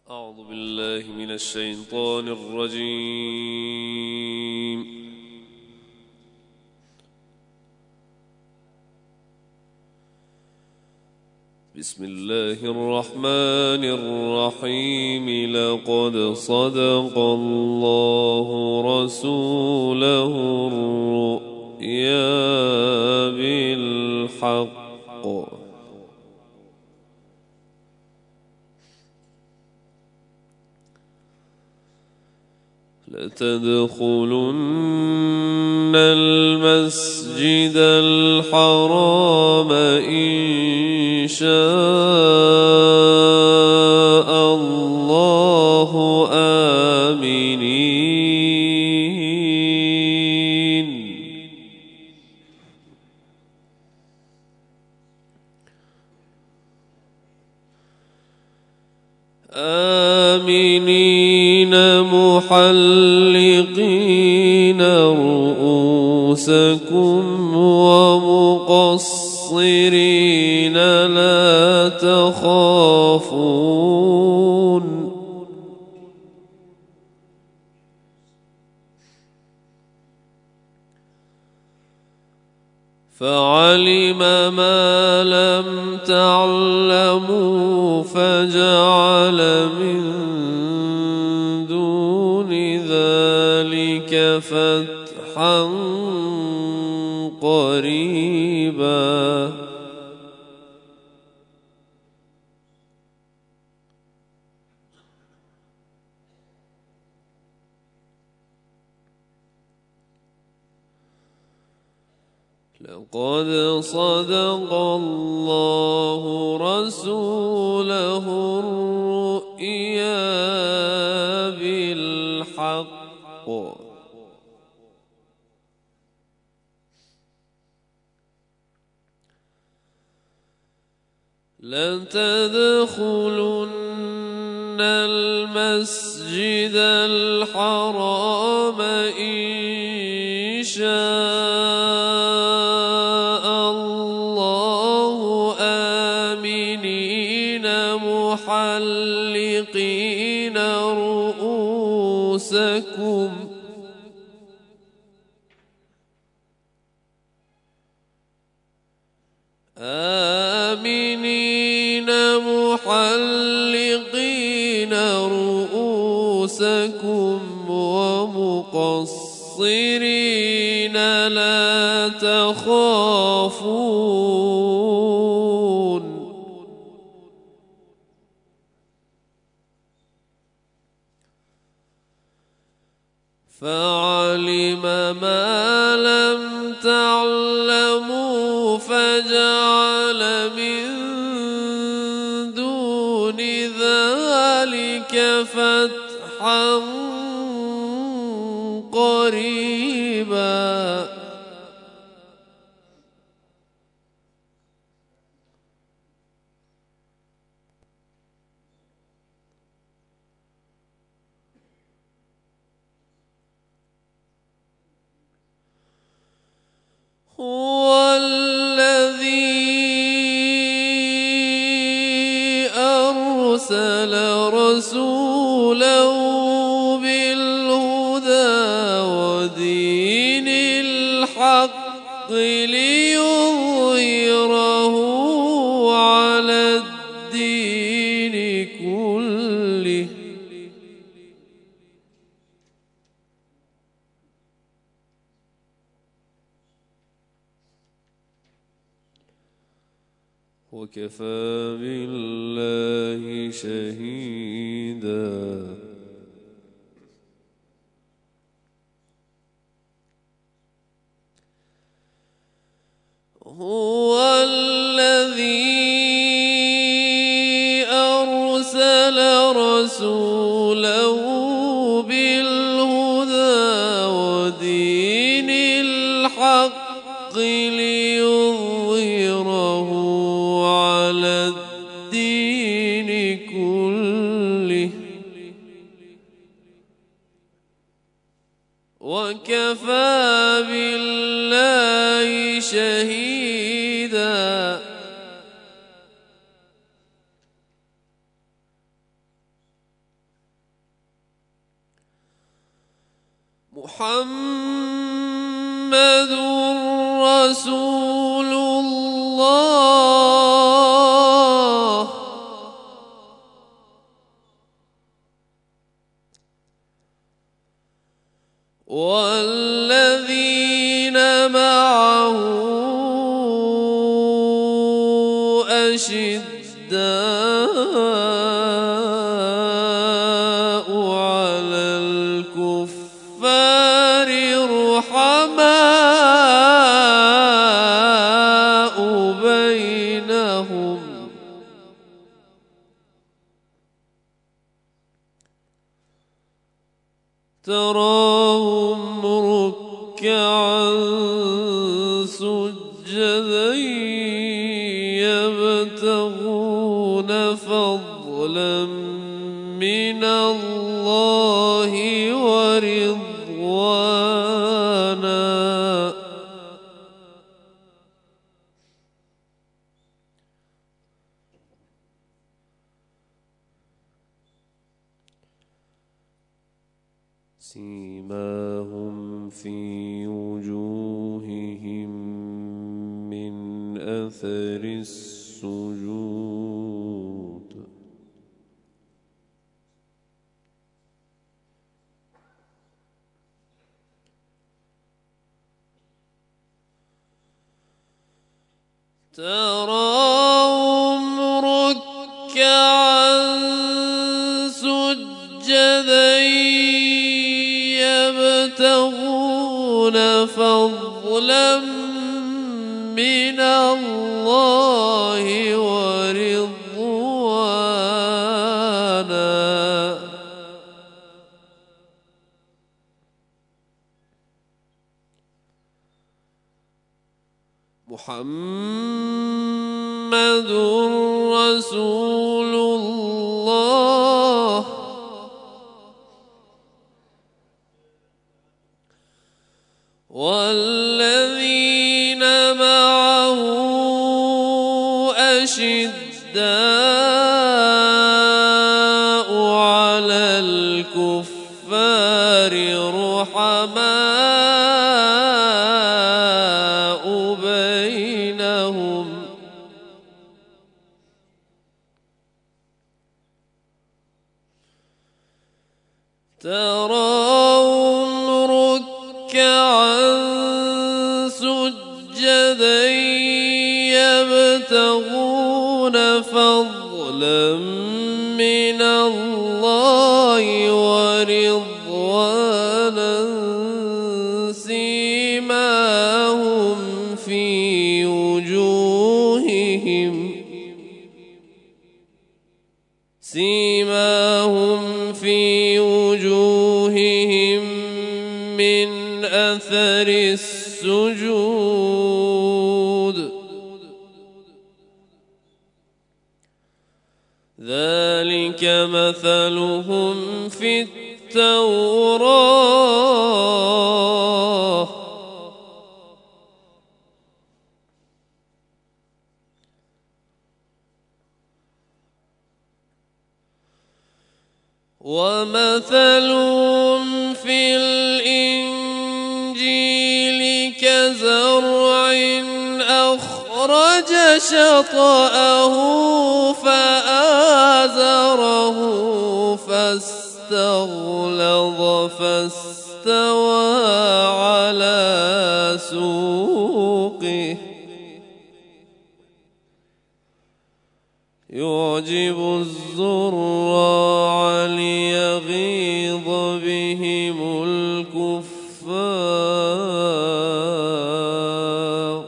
أعوذ بالله من الشيطان الرجيم. بسم الله الرحمن الرحيم. لقد صدق الله رسوله الرؤيا بالحق لتدخلن المسجد الحرام إن شاء الله آمنين محلقين رؤوسكم ومقصرين لا تخافون فعلم ما لم تعلموا فجعل من دون ذلك فتحا قريبا لقد صدق الله رسوله الرؤيا بالحق لتدخلن المسجد الحرام إن شاء الله آمنين محلقين رؤوسكم ومقصرين لا تخافون فعلم ما لم تعلموا فجعل من دون ذلك فتحا قريبا هو الذي أرسل رسوله بالهدى ودين الحق ليظهره على الدين كله وكفى بالله شهيدا. هو الذي أرسل رسوله بالهدى ودين الحق ليظهره على الدين كله وكفى بالله شهيدا. محمد رسول الله والذين معه أشداء على الكفار رحماء بينهم تراهم ركعا سجدا يبتغون فضلا من الله ورضوانا سيماهم في وجوههم من أثر السجود تراهم ركعا سجدا يبتغون فضلا من الله ورضوانا محمد رسول الله والذين معه أشداء على الكفار رحماء بينهم تراهم ركعا سجدا يبتغون فضلا من الله ورضوانا سيماهم في وجوههم من أثر السجود ذلك مثلهم في التوراة ومثلهم في الإنجيل كزرع أخرج شطأه فآزره فاستغلظ فاستوى على سوقه يعجب الزراع ليغيظ بهم الكفار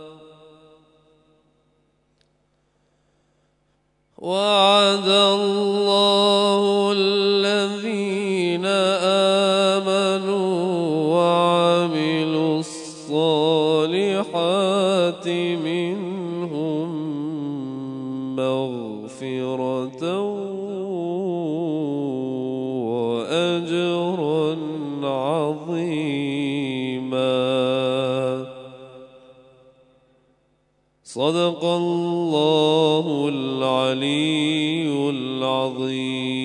وعد الله الذين آمنوا وعملوا الصالحات منهم مغفرة وأجرا عظيما صدق الله العلي العظيم.